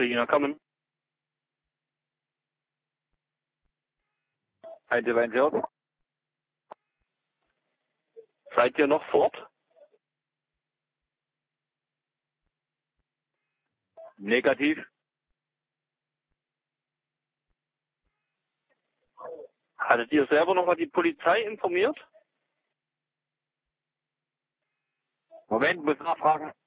Regina kommen. Ein Divine Job. Seid ihr noch fort? Negativ. Hattet ihr selber noch mal die Polizei informiert? Moment, muss nachfragen.